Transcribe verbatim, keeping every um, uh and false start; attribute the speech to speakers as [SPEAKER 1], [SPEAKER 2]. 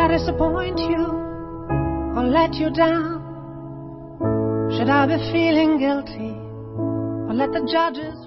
[SPEAKER 1] I disappoint you or let you down? Should I be feeling guilty or let the judges